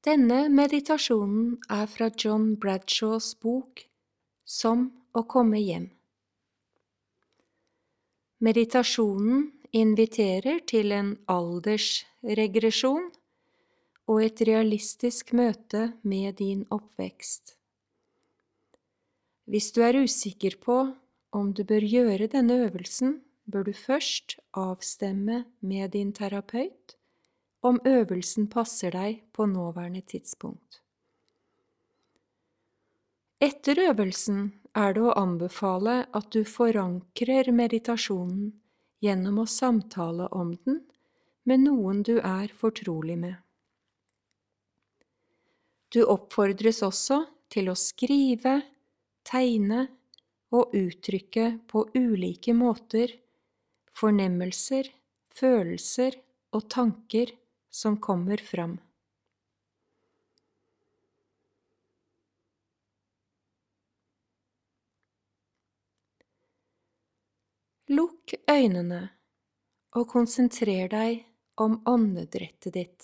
Denne meditasjonen fra John Bradshaws bok Som å komme hjem. Meditasjonen inviterer til en aldersregresjon og et realistisk møte med din oppvekst. Hvis du usikker på om du bør gjøre denne øvelsen, bør du først avstemme med din terapeut om øvelsen passer deg på nåværende tidspunkt. Etter øvelsen det å anbefale at du forankrer meditasjonen gjennom å samtale om den med noen du fortrolig med. Du oppfordres også til å skrive, tegne og uttrykke på ulike måter fornemmelser, følelser og tanker som kommer fram. Lukk øynene og konsentrer deg om åndedrettet ditt.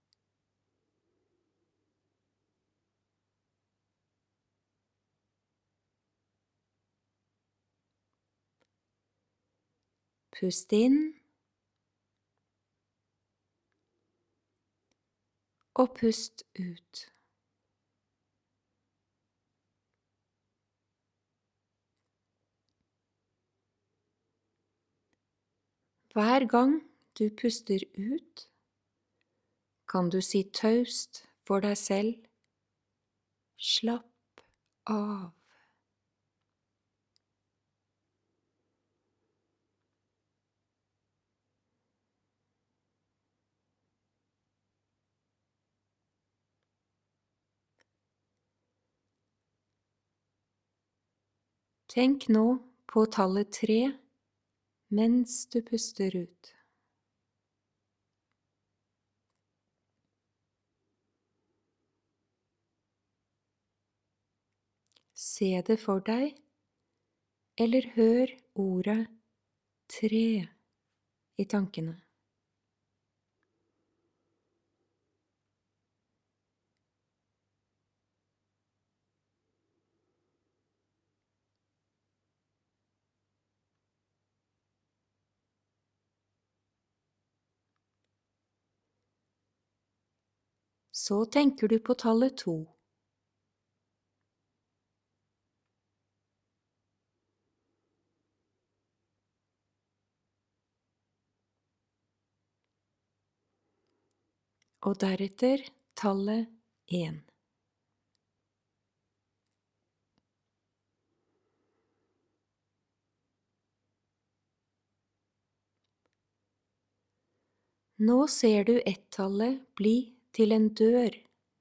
Pust inn og pust ut. Hver gang du puster ut, kan du si taust for deg selv: slapp av. Tenk nå på tallet 3 mens du puster ut. Se det for deg, eller hør ordet 3 i tankene. Så tenker du på tallet 2. Og deretter tallet 1. Nå ser du ett-tallet bli til en dør.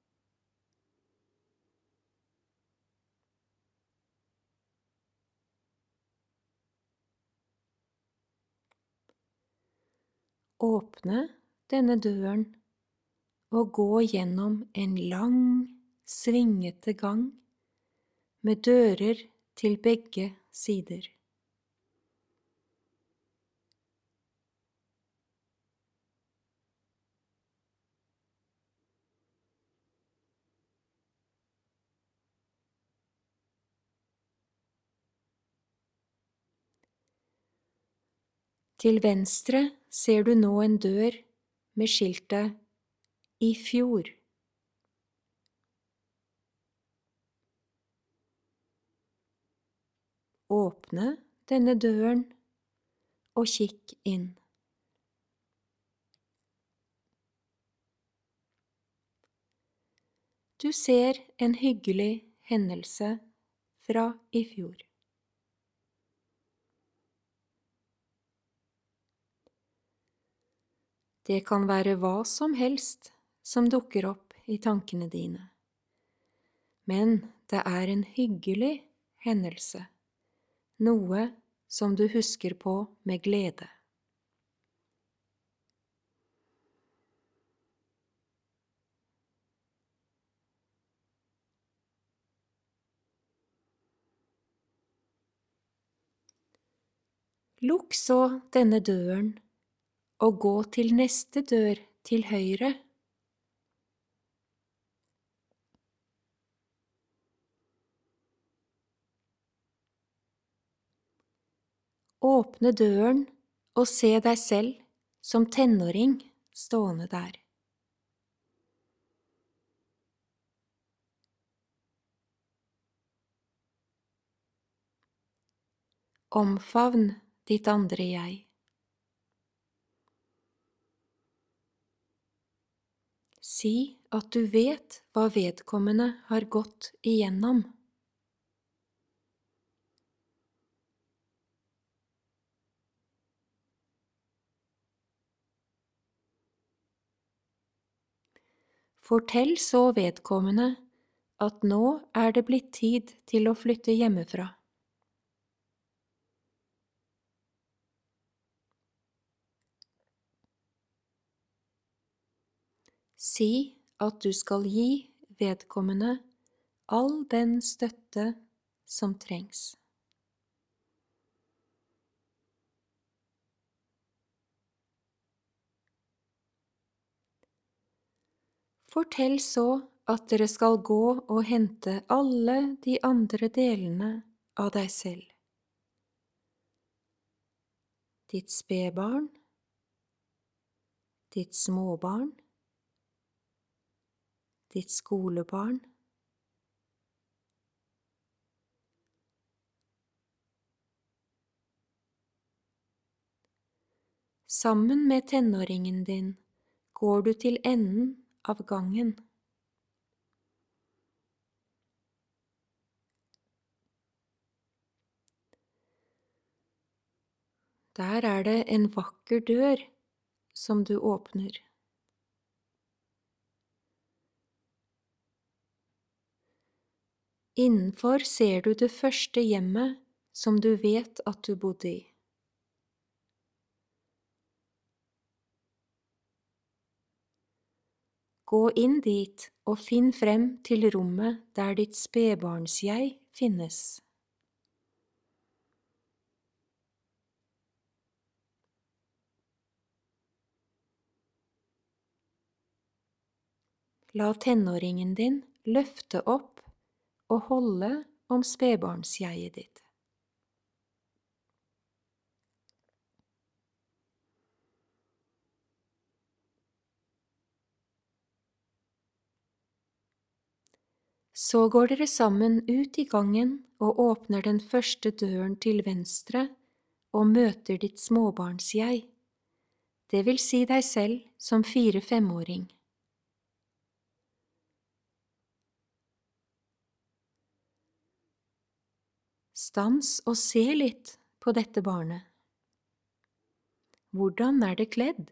Åpne denne døren og gå gjennom en lang, svingete gang med dører til begge sider. Til venstre ser du nå en dør med skiltet «I fjor». Åpne denne døren og kikk inn. Du ser en hyggelig hendelse fra i fjor. Det kan være hva som helst som dukker opp i tankene dine. Men det en hyggelig hendelse, noe som du husker på med glede. Lukk så denne døren og gå til neste dør til høyre. Åpne døren og se deg selv som tenåring stående der. Omfavn ditt andre jeg. Si at du vet hva vedkommende har gått igjennom. Fortell så vedkommende at nå er det blitt tid til å flytte hjemmefra. Si at du skal gi vedkommende all den støtte som trengs. Fortell så at dere skal gå og hente alle de andre delene av deg selv. Ditt spedbarn, ditt småbarn, ditt skolebarn, sammen med tenåringen din går du til enden av gangen. Der er det en vakker dør som du åpner. Innenfor ser du det første hjemmet som du vet at du bodde i. Gå inn dit og finn frem til rommet der ditt spedbarnsjeg finnes. La tenåringen din løfte opp og holde om spedbarnsjeget ditt. Så går dere sammen ut i gangen og åpner den første døren til venstre og møter ditt småbarnsjeg, det vil si deg selv som 4–5-åring. Stans og se litt på dette barnet. Hvordan er det kledd?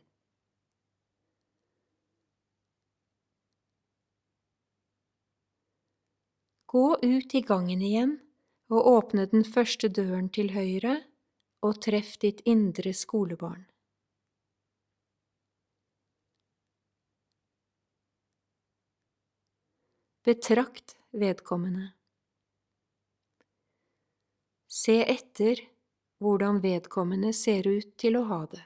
Gå ut i gangen igjen og åpne den første døren til høyre og treff ditt indre skolebarn. Betrakt vedkommende. Se etter hvordan vedkommende ser ut til å ha det.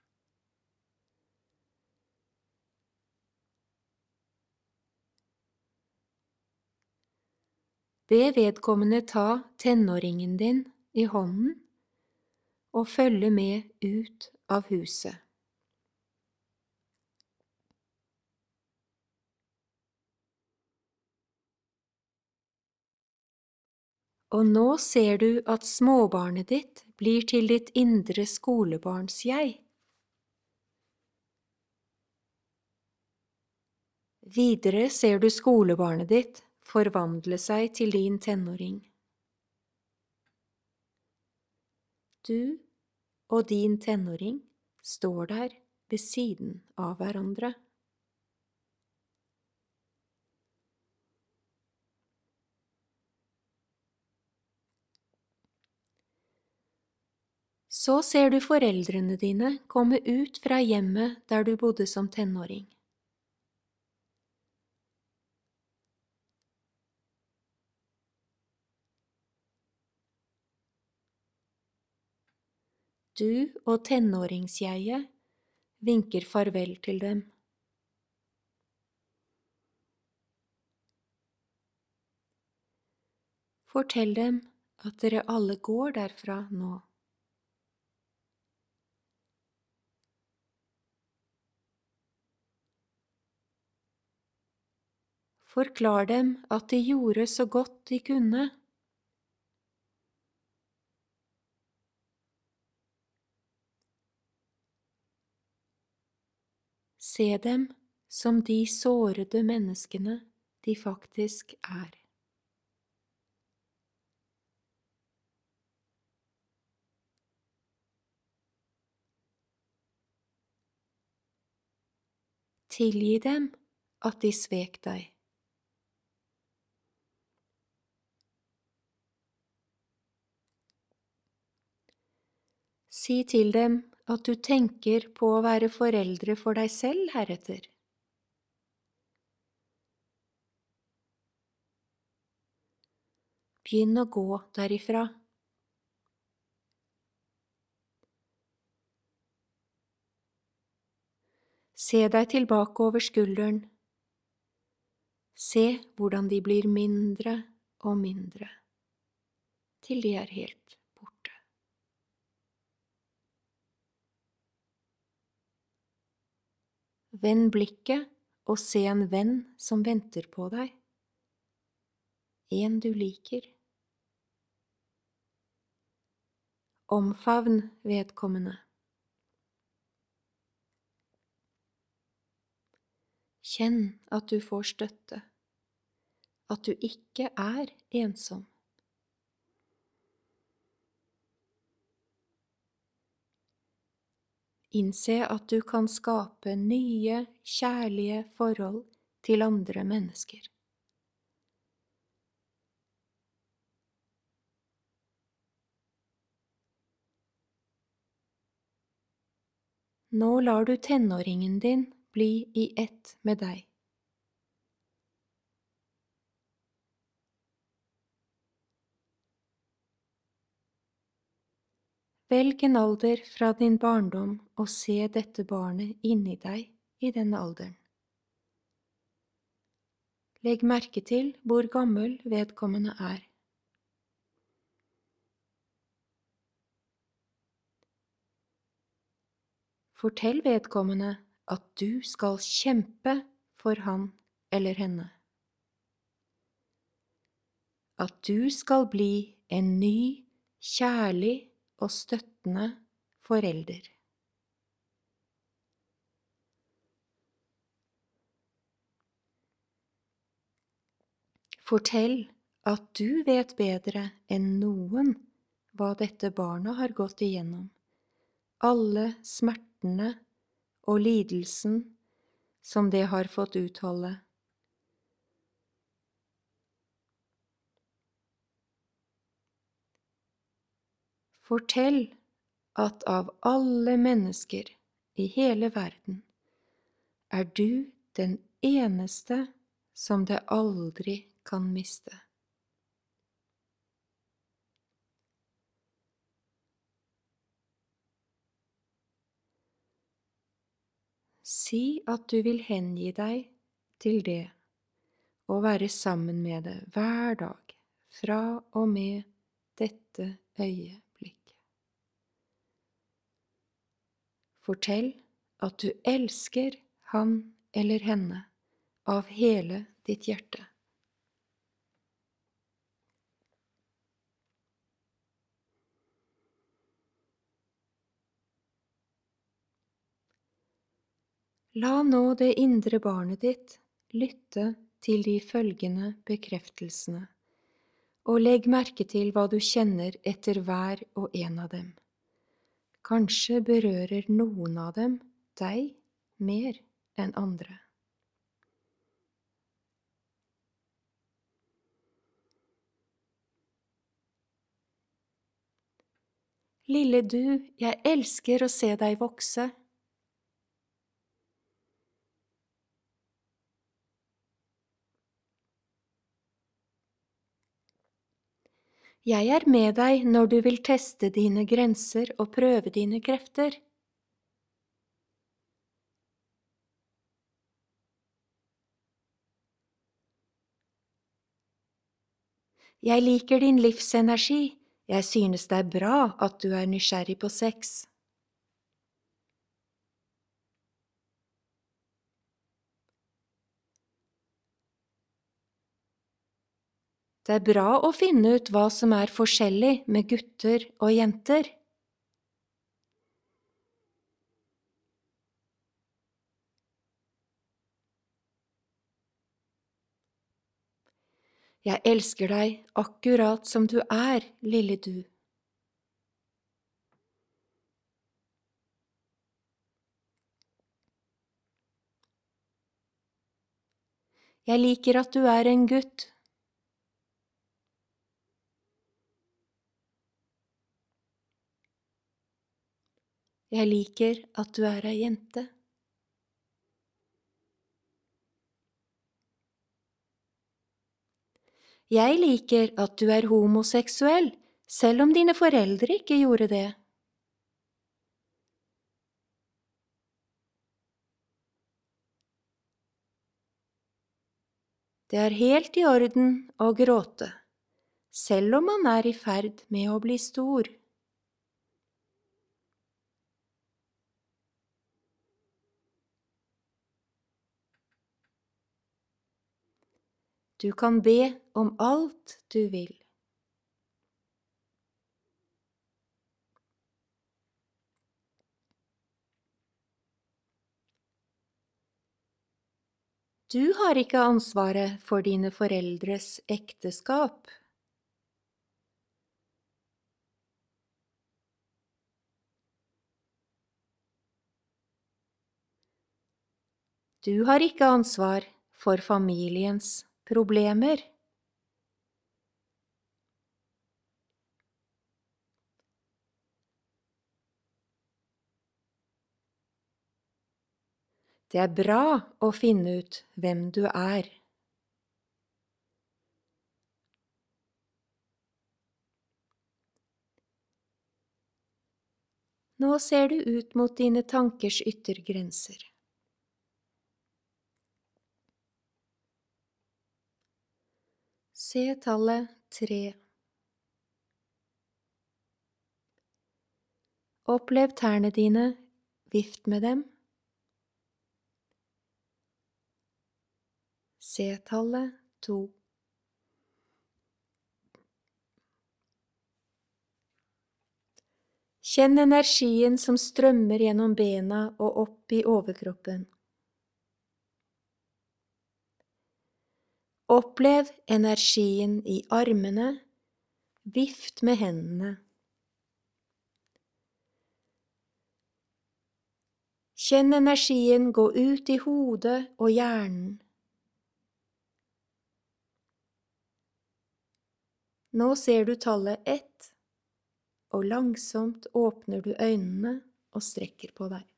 Be vedkommende ta tenåringen din i hånden og følge med ut av huset. Og nå ser du at småbarnet ditt blir til ditt indre skolebarnsjeg. Videre ser du skolebarnet ditt forvandle seg til din tenåring. Du og din tenåring står der ved siden av hverandre. Så ser du foreldrene dine komme ut fra hjemmet der du bodde som tenåring. Du og tenåringsjeget vinker farvel til dem. Fortell dem at dere alle går derfra nå. Forklar dem at de gjorde så godt de kunne. Se dem som de sårede menneskene de faktisk er. Tilgi dem at de svek deg. Si til dem at du tenker på å være foreldre for deg selv heretter. Begynn å gå derifra. Se deg tilbake over skulderen. Se hvordan de blir mindre og mindre, til de er helt borte. Vend blikket og se en venn som venter på deg. En du liker. Omfavn vedkommende. Kjenn at du får støtte, at du ikke er ensom. Innse at du kan skape nye, kjærlige forhold til andre mennesker. Nå lar du tenåringen din bli i ett med deg. Velg en alder fra din barndom og se dette barnet inni deg i denne alderen. Legg merke til hvor gammel vedkommende er. Fortell vedkommende at du skal kjempe for han eller henne. At du skal bli en ny, kjærlig og støttende forelder. Fortell at du vet bedre enn noen hva dette barnet har gått igjennom, alle smertene og lidelsen som det har fått utholde. Fortell at av alle mennesker i hele verden er du den eneste som det aldri kan miste. Si at du vil hengi deg til det og være sammen med det hver dag fra og med dette øyeblikket. Fortell at du elsker han eller henne av hele ditt hjerte. La nå det indre barnet ditt lytte til de følgende bekreftelsene, og legg merke til hva du kjenner etter hver og en av dem. Kanskje berører noen av dem deg mer enn andre. Lille du, jeg elsker å se deg vokse. Jeg er med deg når du vil teste dine grenser og prøve dine krefter. Jeg liker din livsenergi. Jeg synes det er bra at du er nysgjerrig på sex. Det er bra å finne ut hva som er forskjellig med gutter og jenter. Jeg elsker deg akkurat som du er, lille du. Jeg liker at du er en gutt. Jeg liker at du er ei jente. Jeg liker at du er homoseksuell, selv om dine foreldre ikke gjorde det. Det er helt i orden å gråte, selv om man er i ferd med å bli stor. Du kan be om alt du vil. Du har ikke ansvaret for dine foreldres ekteskap. Du har ikke ansvar for familiens problemer. Det er bra å finne ut hvem du er. Nå ser du ut mot dine tankers yttergrenser. Se tallet 3. Opplev tærne dine, vift med dem. Se tallet 2. Kjenn energien som strømmer gjennom bena og opp i overkroppen. Opplev energien i armene, vift med hendene. Kjenn energien gå ut i hodet og hjernen. Nå ser du tallet 1, og langsomt åpner du øynene og strekker på deg.